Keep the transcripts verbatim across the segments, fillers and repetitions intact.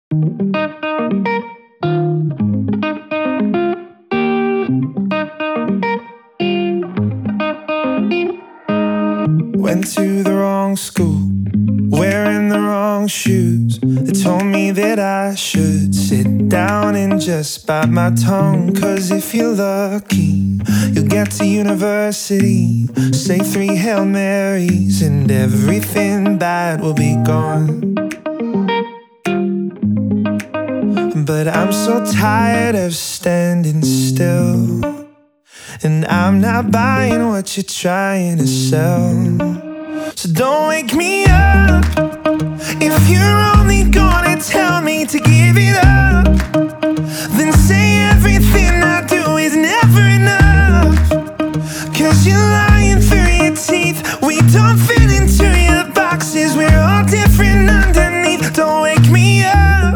Went to the wrong school, wearing the wrong shoes. They told me that I should sit down and just bite my tongue. Cause if you're lucky, you'll get to university, say three Hail Marys, and everything bad will be gone. But I'm so tired of standing still, and I'm not buying what you're trying to sell. So don't wake me up if you're only gonna tell me to give it up. Then say everything I do is never enough. Cause you're lying through your teeth. We don't fit into your boxes, we're all different underneath. Don't wake me up.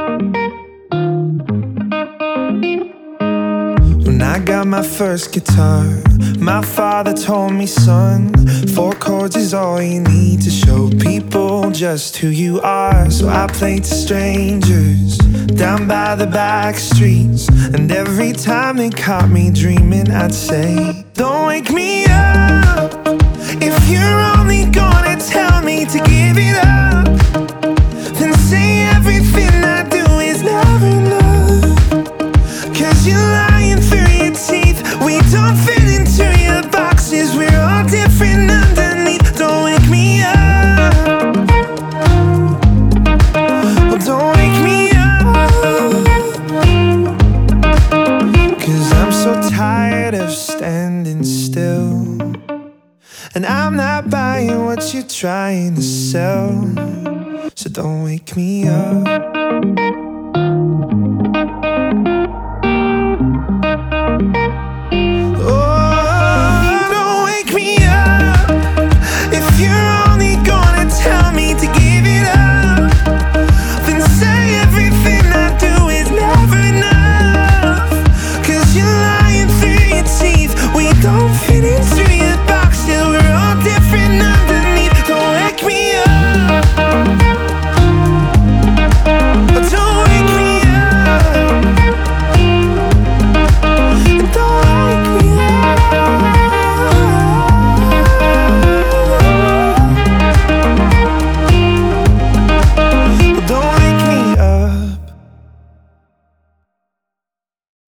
When I got my first guitar, my father told me, son, four chords is all you need to show people just who you are. So I played to strangers down by the back streets, and every time they caught me dreaming, I'd say, don't wake me up if you're only gonna tell me to give it up. Then say everything I do is never enough. Cause you're lying through your teeth. We don't fit into your boxes, we're all different underneath. Don't wake me up. Well, don't wake me up. Cause I'm so tired of standing still, and I'm not buying what you're trying to sell. So don't wake me up.